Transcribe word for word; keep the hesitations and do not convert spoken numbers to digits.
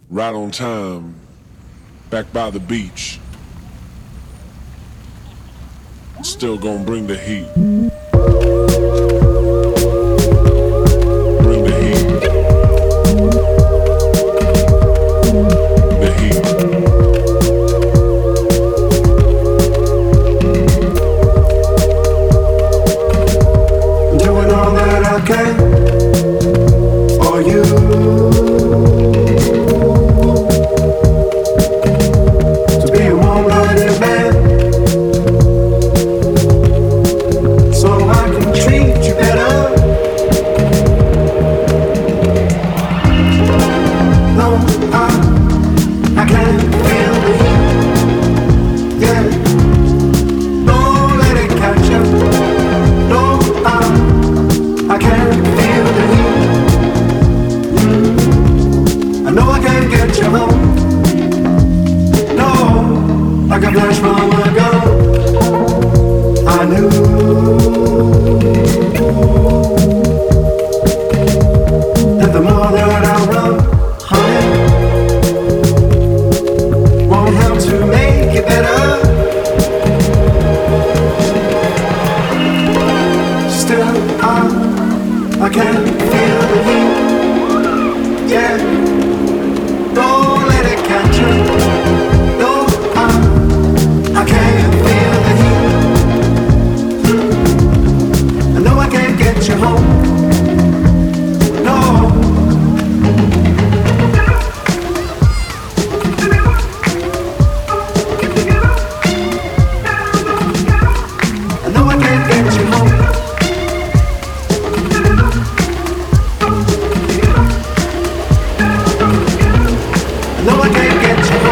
right on time, back by the beach. Still gonna bring the heat. Bring the heat. The heat. Doing all that I can for you. To be a warm-blooded man, so I can treat you better. No, I, I can't feel the heat. Yeah, don't let it catch you. No, I, I can't feel the heat. Mm. I know I can't get you home. No, like a flash from a gun. I knew that the more that I run, honey, won't help to make it better. Still, I, I can't feel the heat. Yeah, don't let it catch you. No, I, I can't feel the heat. I know I can't get you home. No. I know I can't get you home. I know I can't get you home.